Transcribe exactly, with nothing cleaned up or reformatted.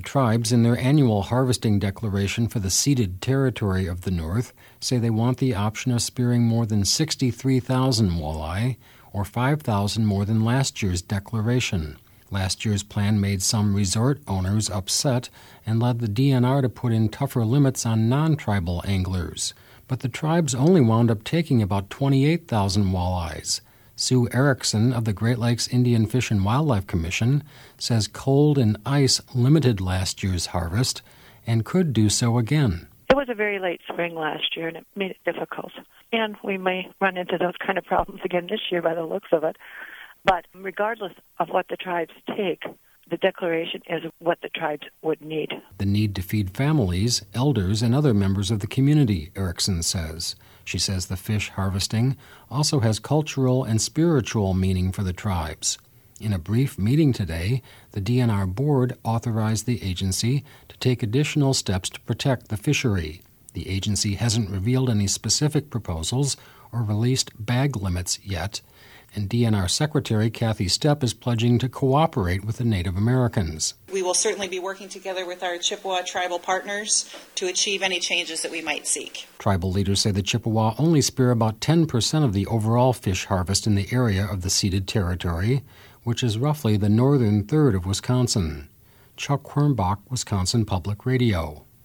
The tribes, in their annual harvesting declaration for the ceded territory of the North, say they want the option of spearing more than sixty-three thousand walleye, or five thousand more than last year's declaration. Last year's plan made some resort owners upset and led the D N R to put in tougher limits on non-tribal anglers. But the tribes only wound up taking about twenty-eight thousand walleyes. Sue Erickson of the Great Lakes Indian Fish and Wildlife Commission says cold and ice limited last year's harvest and could do so again. It was a very late spring last year, and it made it difficult. And we may run into those kind of problems again this year by the looks of it. But regardless of what the tribes take, the declaration is what the tribes would need. The need to feed families, elders, and other members of the community, Erickson says. She says the fish harvesting also has cultural and spiritual meaning for the tribes. In a brief meeting today, the D N R board authorized the agency to take additional steps to protect the fishery. The agency hasn't revealed any specific proposals or released bag limits yet, and D N R Secretary Kathy Stepp is pledging to cooperate with the Native Americans. We will certainly be working together with our Chippewa tribal partners to achieve any changes that we might seek. Tribal leaders say the Chippewa only spear about ten percent of the overall fish harvest in the area of the ceded territory, which is roughly the northern third of Wisconsin. Chuck Quirmbach, Wisconsin Public Radio.